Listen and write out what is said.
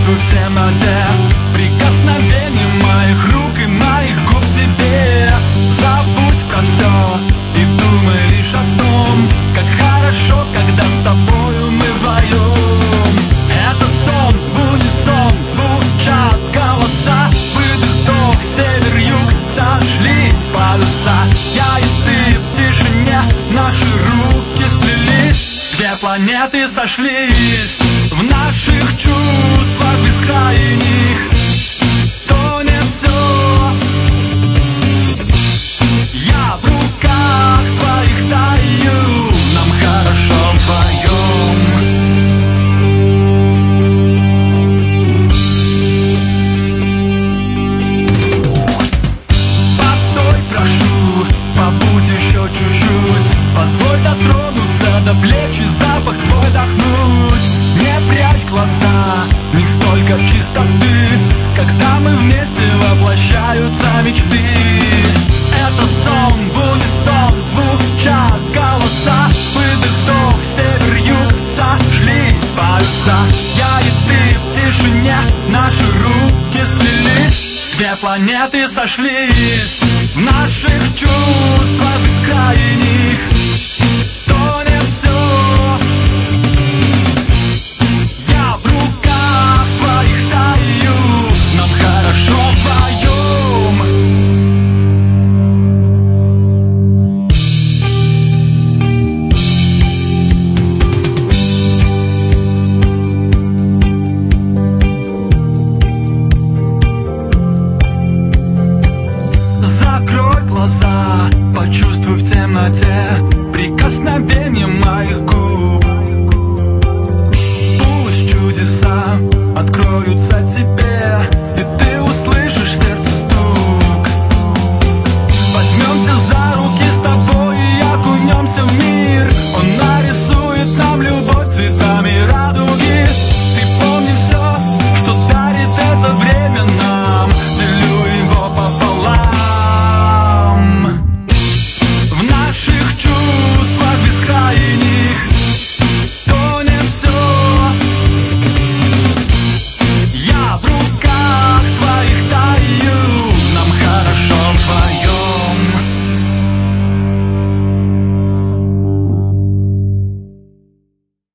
почувствуй в темноте прикосновение моих рук и моих губ тебе. Забудь про все и думай лишь о том, как хорошо, когда с тобою мы вдвоем. Это сон, в унисон звучат голоса, выдох, вдох, север-юг, сошлись полюса. Я и ты в тишине, наши руки сплелись, две планеты сошлись. В наших чувствах бескрайних тонет все. Я в руках твоих таю, нам хорошо вдвоем. Постой, прошу, побудь еще чуть-чуть, позволь дотронуться до плеч и запах твой вдохнуть. Не прячь глаза, в них столько чистоты, когда мы вместе воплощаются мечты. Это сон, в унисон звучат голоса, выдох, вдох, север-юг, сошлись полюса. Я и ты в тишине, наши руки сплелись, две планеты сошлись. В наших чувствах бескрайних тонет все. Я в руках твоих таю, нам хорошо вдвоем. Закрой глаза, почувствуй в темноте прикосновение моих губ. Пусть чудеса откроются